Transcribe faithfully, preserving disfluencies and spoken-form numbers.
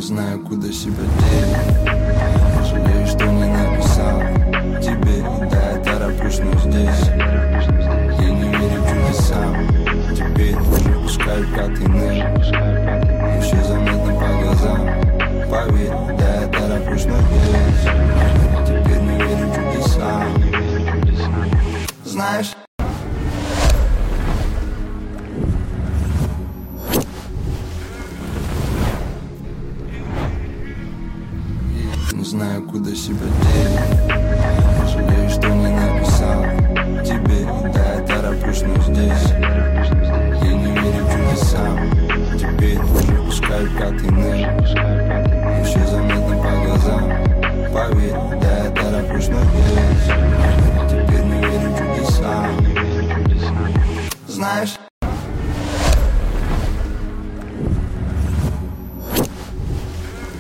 знаю, куда себя деть. Жалею, что не написал тебе. Да, я тороплюсь, но здесь я не верю чудесам. Теперь уже пускаю пятый ныр. Еще заметно по глазам. Поверь, да, я тороплюсь, но здесь теперь не верю чудесам. Знаешь, не знаю, куда себя деть.